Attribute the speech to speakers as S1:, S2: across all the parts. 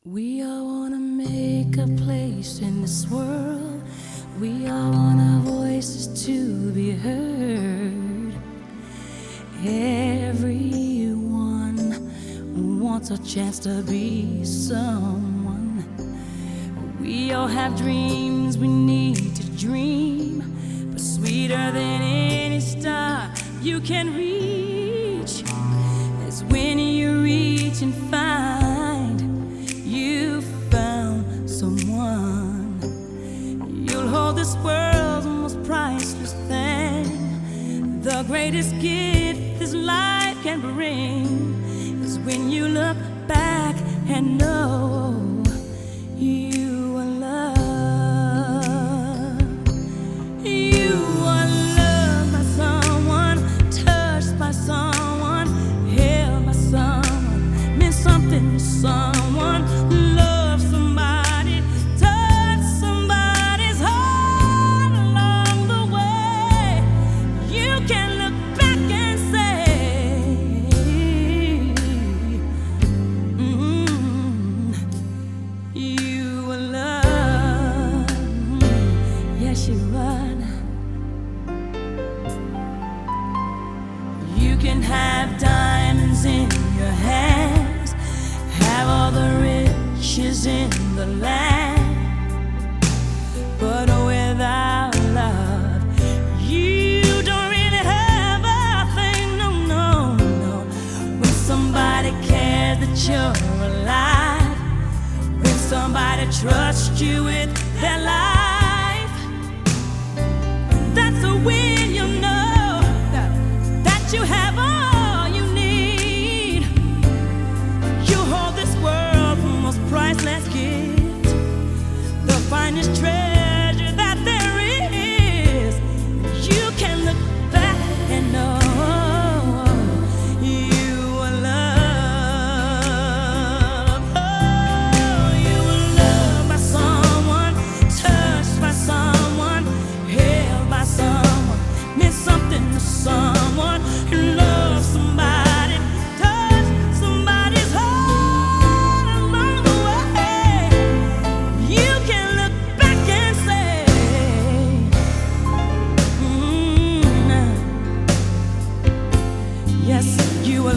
S1: We all wanna make a place in this world. We all want our voices to be heard. Everyone wants a chance to be someone. We all have dreams we need to dream, but sweeter than any star you can reach is when you reach and find you found someone. You'll hold this world's most priceless thing. The greatest gift this life can bring is when you look back and know you are loved. You are loved by someone, touched by someone, held by someone, meant something to someone. Love somebody, touch somebody's heart along the way. You can look back and say, you are loved. Yes, you are. You can have diamonds in your hands, have all the riches in the land, but without love, you don't really have a thing. No, no, no. When somebody cares that you're alive, when somebody trusts you with their life, that's when you know that you have all you need. You hold this world's most priceless gift, the finest treasure that there is. You can look back and know you are loved. Oh, you are loved by someone, touched by someone, held by someone, meant something to someone. You love somebody, touch somebody's heart along the way. You can look back and say, yes, you are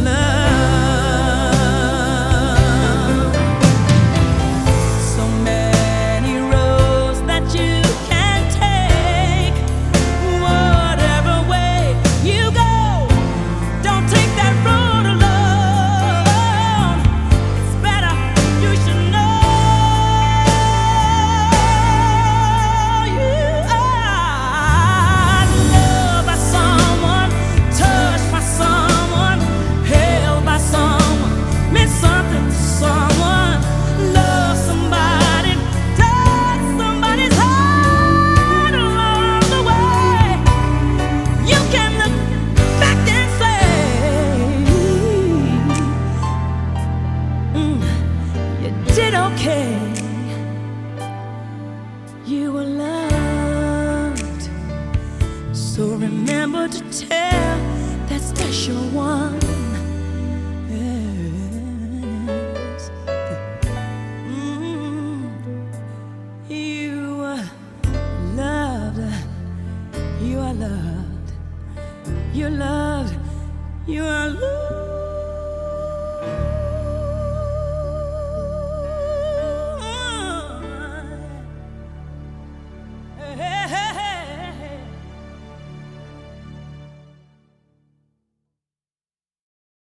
S1: loved. So many roads that you can take, whatever way you go, don't take that road alone. It's better you should know you are loved by someone, touched by someone, held by someone, meant something to someone. Love somebody, touch somebody's heart along the way. You can look back and say, you did okay.